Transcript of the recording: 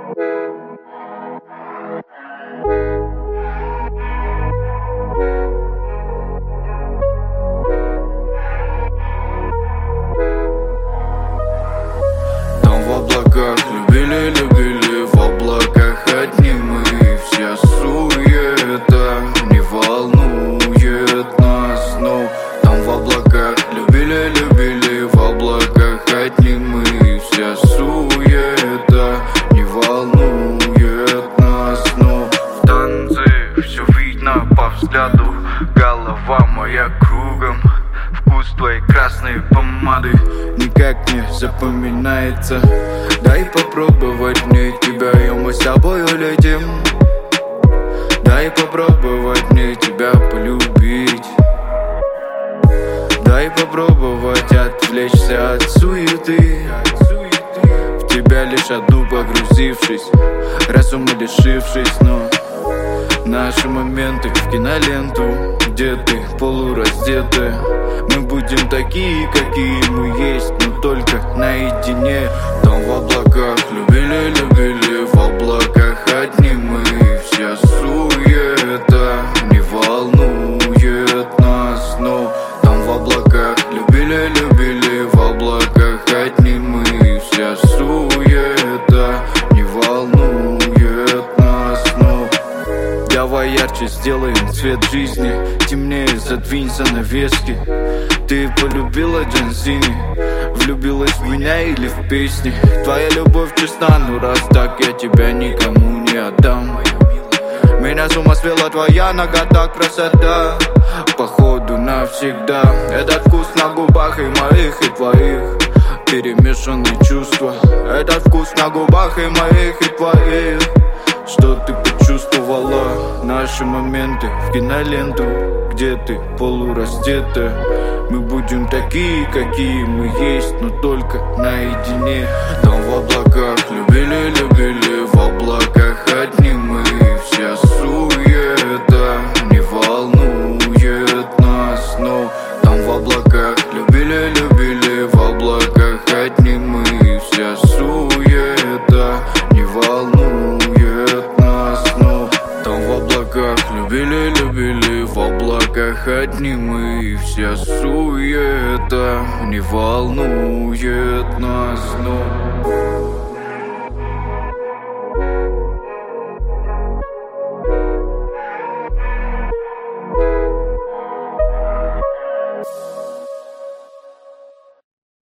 Там в облаках любили, в облаках одни мы. Вся суета не волнует нас, ну. Там в облаках любили, в облаках одни мы. Вся суета не волнует нас, ну. В танце все видно по взгляду, голова моя кругом. Вкус твоей красной помады никак не запоминается. Дай попробовать мне тебя, и мы с тобой улетим. Дай попробовать мне тебя полюбить. Дай попробовать отвлечься от суеты. В тебя лишь одну погрузившись, разума лишившись, но наши моменты в киноленту, где ты полураздетая. Мы будем такие, какие мы есть, но только наедине. Там в облаках любили, в облаках одни мы. Вся суета не волнует нас, но там в облаках любили, в облаках одни мы. Вся суета не волнует нас, но давай ярче сделаем цвет жизни, темнее задвинь занавески. Ты полюбила Джансини, влюбилась в меня или в песни. Твоя любовь честна, ну раз так, я тебя никому не отдам. Меня с ума свела твоя нагота, красота, походу навсегда. Этот вкус на губах и моих, и твоих, перемешанные чувства. Этот вкус на губах и моих, и твоих. Что ты почувствовала? Наши моменты в киноленту, где ты полураздетая. Мы будем такие, какие мы есть, но только наедине. Там в облаках любили, в облаках одни мы. Вся суета не волнует нас, но там в облаках любили, в облаках одни мы. Вся суета не волнует нас, но там в облаках любили, в облаках одни мы. Вся суета не волнует нас, но